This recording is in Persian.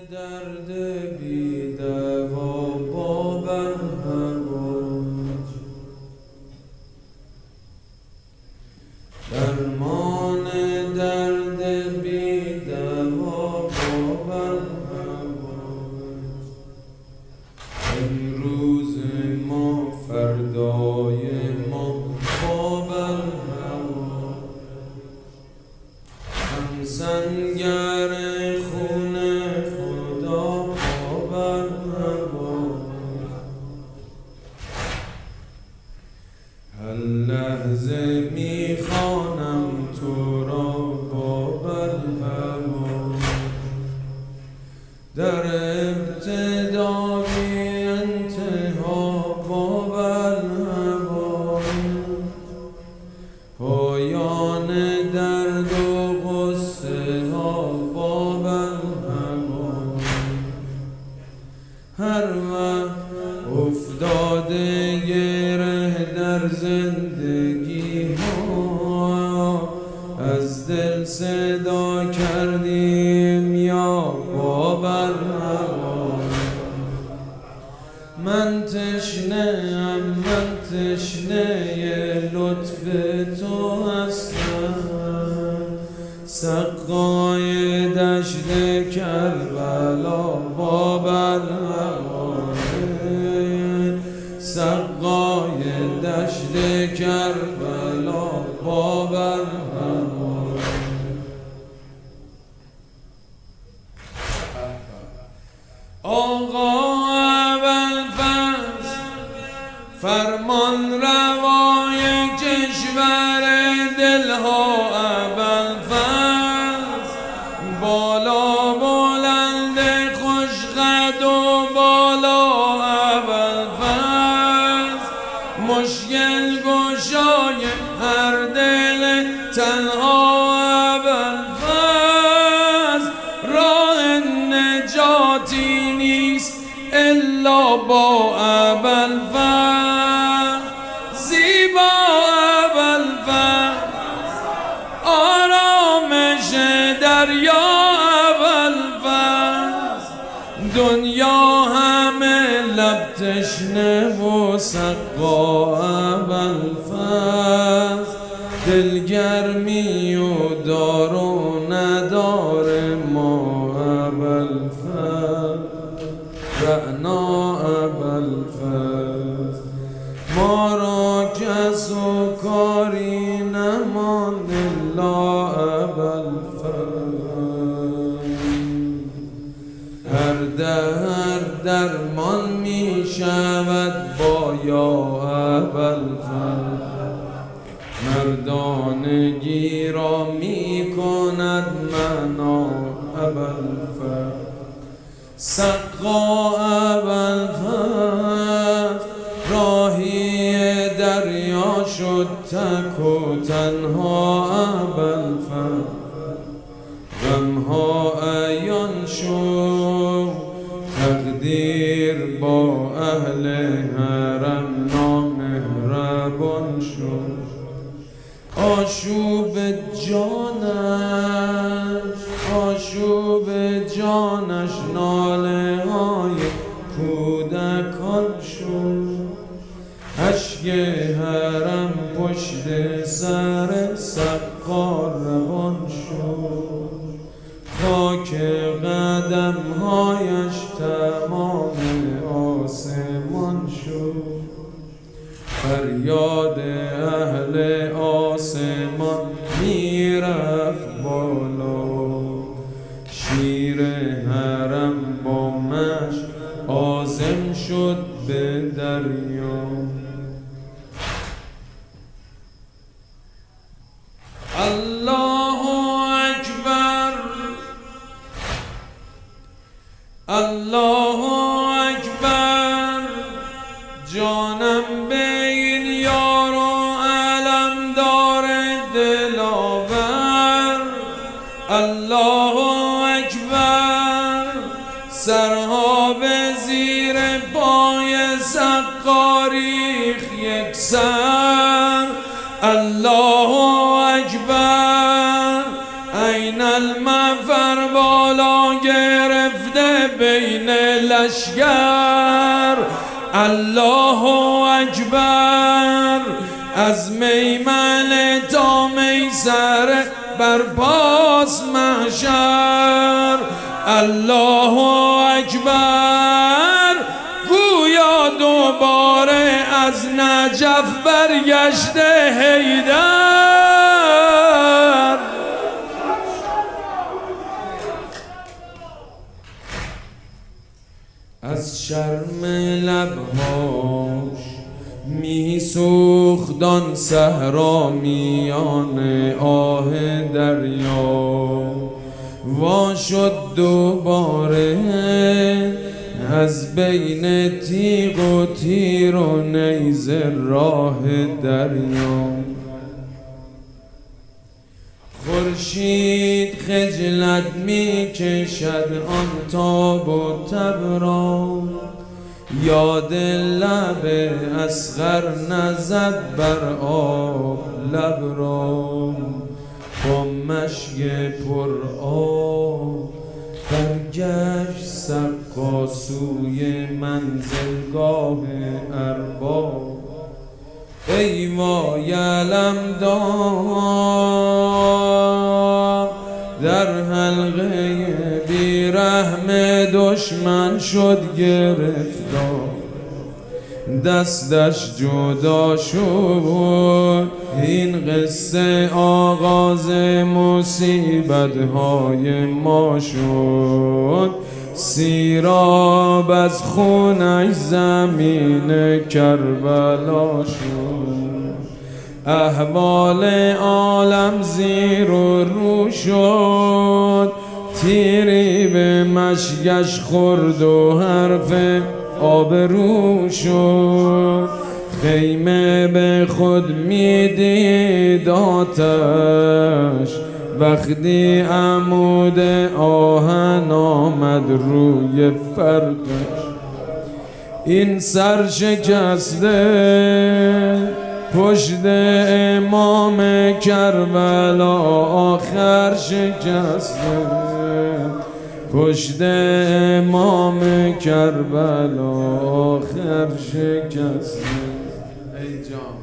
درد بی دوا با برهواج، درمان درد بی دوا با برهواج. امروز ما فردای ما با برهواج، هم سنگر خون خدا با برهواج. هر لحظه میخوانم تو را با برهواج، در ابتدا بی انتها با برهواج، پایان درد و غصه ها با برهواج. هر وقت افتاده گره در زندگی ها، از دل صدا کردیم یا با برهواج. من تشنه‌ام، من تشنه لطف تو هستم، سقای دشت کربلا با برهواج، سقای دشت کربلا با برهواج. آقا فرمان روای کشور دلها ابوالفضل، بالا بلند خوشقد و بالا ابوالفضل، مشکل گشای هر دل تنها ابوالفضل، راه نجاتی نیست الا با ابوالفضل، زیبا ابوالفضل، آرامش دریا ابوالفضل، دنیا همه لب تشنه و سقا ابوالفضل، دلگرمی و دار و ندار ما ابوالفضل، رعنا ابوالفضل، ما را کس و کاری نماند الا ابوالفضل. هر درمان می شود با یا ابوالفضل، مردانگی را می کند معنا ابوالفضل، سقا ابوالفضل، راهی دریا شد تک و تنها ابوالفضل، غمها عیان شد، تقدیر با اهل حرم نامهربان شد، آشوب جانش، آشوب جانش ناله های کودکان شد، اشک حرم پشت سر سقا روان شد، خاک قدمهایش تمام آسمان شد، فریاد اهل آسمان میرفت بالا، شیر حرم با مشک عازم شد به دریا. الله اکبر، الله اکبر، جانم به این یار و علمدار دلاور، الله اکبر، سرها به زیر پای سقا ریخت یک سر، الله اکبر، این المفر بالا گرفته بین لشگر. الله اکبر از میمنه تا میسر برپاس محشر. الله اکبر گویا دوباره از نجف برگشته حیدر. از شرم لبهاش می سوخت آن صحرا میان آه دریا. وا شد دوباره از بین تیغ و تیر و نیزه راه دریا. خورشید خجلت می کشد آن تاب و تب را. یاد لب اصغر نزد بر آب لب را. با مشک پر آب برگشت سقا سوی منزلگاه ارباب. ای وای علمدار در حلقه بیرحم دشمن شد گرفتار. دستش جدا شد این قصه آغاز مصیبت‌های ما شد. سیراب از خونش زمین کربلا شد. احوال عالم زیر و رو شد. تیری به مشگش خورد و حرف آبرو شد. خیمه به خود میدید آتش وقتی عمود آهن آمد روی فرقش. این سر شکسته پشت امام کربلا آخر شکسته. پشت امام کربلا آخر شکسته. ای جان